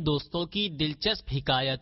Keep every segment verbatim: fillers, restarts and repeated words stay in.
دوستوں کی دلچسپ حکایت۔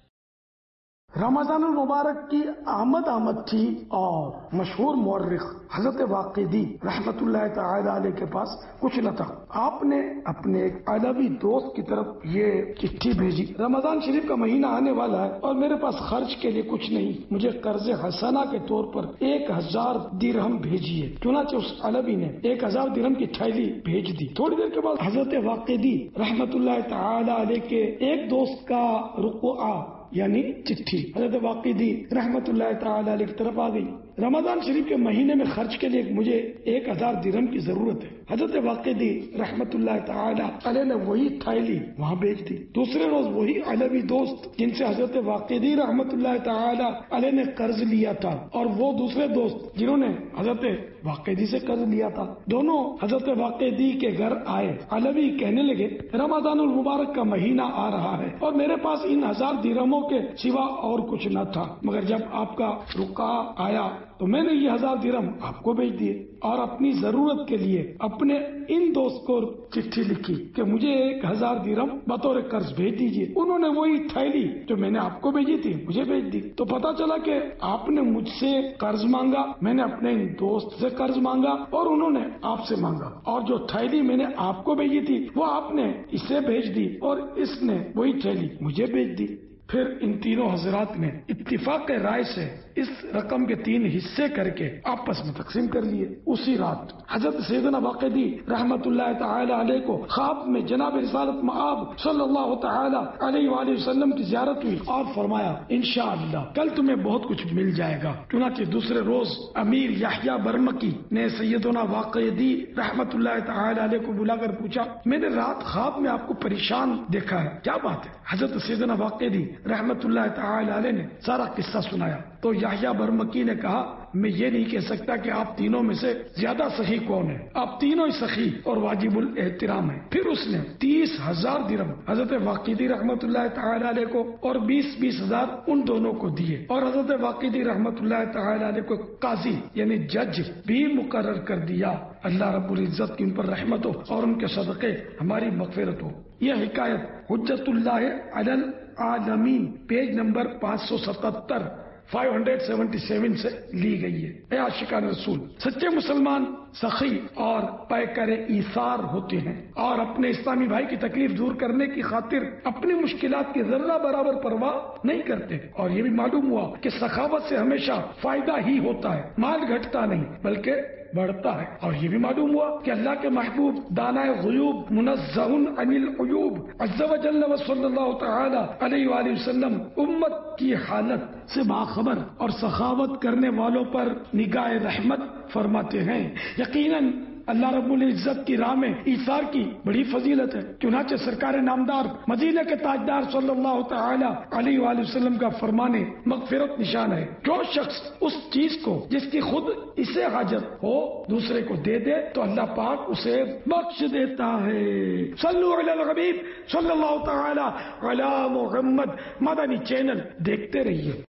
رمضان المبارک کی آمد آمد تھی اور مشہور مورخ حضرت واقدی رحمت اللہ تعالی علیہ کے پاس کچھ نہ تھا۔ آپ نے اپنے ایک عربی دوست کی طرف یہ چٹھی بھیجی، رمضان شریف کا مہینہ آنے والا ہے اور میرے پاس خرچ کے لیے کچھ نہیں، مجھے قرض حسنہ کے طور پر ایک ہزار درہم بھیجیے۔ چنانچہ اس عربی نے ایک ہزار درہم کی تھیلی بھیج دی۔ تھوڑی دیر کے بعد حضرت واقدی رحمت اللہ تعالی علیہ کے ایک دوست کا رقعہ یعنی چٹھی حضرت واقدی رحمت اللہ تعالی علیہ کی طرف آ گئی۔ رمضان شریف کے مہینے میں خرچ کے لیے مجھے ایک ہزار درہم کی ضرورت ہے۔ حضرت واقدی رحمت اللہ تعالی علیہ نے وہی تھیلی وہاں بھیج دی۔ دوسرے روز وہی علوی دوست جن سے حضرت واقدی رحمت اللہ تعالی علیہ نے قرض لیا تھا اور وہ دوسرے دوست جنہوں نے حضرت واقدی سے قرض لیا تھا، دونوں حضرت واقدی کے گھر آئے۔ علوی کہنے لگے رمضان المبارک کا مہینہ آ رہا ہے اور میرے پاس ان ہزار درہموں کے سوا اور کچھ نہ تھا، مگر جب آپ کا رقعہ آیا تو میں نے یہ ہزار درہم آپ کو بھیج دیے اور اپنی ضرورت کے لیے اپنے ان دوست کو چٹھی لکھی کہ مجھے ایک ہزار درہم بطور قرض بھیج دیجیے۔ انہوں نے وہی تھیلی جو میں نے آپ کو بھیجی تھی مجھے بھیج دی۔ تو پتا چلا کہ آپ نے مجھ سے قرض مانگا، میں نے اپنے دوست سے قرض مانگا اور انہوں نے آپ سے مانگا، اور جو تھیلی میں نے آپ کو بھیجی تھی وہ آپ نے اسے بھیج دی اور اس نے وہی تھیلی مجھے بھیج دی۔ پھر ان تینوں حضرات نے اتفاق رائے سے اس رقم کے تین حصے کر کے آپس میں تقسیم کر لیے۔ اسی رات حضرت سیدنا واقدی رحمت اللہ تعالی علیہ کو خواب میں جناب رسالت مآب صلی اللہ تعالی علیہ وآلہ وسلم کی زیارت ہوئی اور فرمایا انشاءاللہ کل تمہیں بہت کچھ مل جائے گا۔ چنانچہ دوسرے روز امیر یحییٰ برمکی نے سیدنا واقدی رحمت اللہ تعالی علیہ کو بلا کر پوچھا، میں نے رات خواب میں آپ کو پریشان دیکھا ہے، کیا بات ہے؟ حضرت سیدنا واقدی رحمت اللہ تعالی علیہ نے سارا قصہ سنایا تو یحییٰ برمکی نے کہا میں یہ نہیں کہہ سکتا کہ آپ تینوں میں سے زیادہ سخی کون ہے، آپ تینوں ہی سخی اور واجب الاحترام ہیں۔ پھر اس نے تیس ہزار درہم حضرت واقدی رحمت اللہ تعالی علیہ کو اور بیس بیس ہزار ان دونوں کو دیے اور حضرت واقدی رحمت اللہ تعالی علیہ کو قاضی یعنی جج بھی مقرر کر دیا۔ اللہ رب العزت کی ان پر رحمت ہو اور ان کے صدقے ہماری مغفرت ہو۔ یہ حکایت حجت اللہ علی العالمین پیج نمبر پانچ سو ستہتر پانچ سو ستہتر سے لی گئی ہے۔ اے عاشقان رسول، سچے مسلمان سخی اور پیکر ایثار ہوتے ہیں اور اپنے اسلامی بھائی کی تکلیف دور کرنے کی خاطر اپنی مشکلات کی ذرہ برابر پرواہ نہیں کرتے۔ اور یہ بھی معلوم ہوا کہ سخاوت سے ہمیشہ فائدہ ہی ہوتا ہے، مال گھٹتا نہیں بلکہ بڑھتا ہے۔ اور یہ بھی معلوم ہوا کہ اللہ کے محبوب دانائے غیوب منزہ عن العیوب عز و جل و صلی اللہ تعالی علیہ وآلہ وسلم امت کی حالت سے باخبر اور سخاوت کرنے والوں پر نگاہ رحمت فرماتے ہیں۔ یقیناً اللہ رب العزت کی راہ میں ایثار کی بڑی فضیلت ہے، چنانچہ سرکار نامدار مدینہ کے تاجدار صلی اللہ تعالی علیہ وآلہ وسلم کا فرمانے مغفرت نشان ہے، جو شخص اس چیز کو جس کی خود اسے حاجت ہو دوسرے کو دے دے تو اللہ پاک اسے بخش دیتا ہے۔ صلو علی الحبیب صلی اللہ تعالی علی محمد۔ مدنی چینل دیکھتے رہیے۔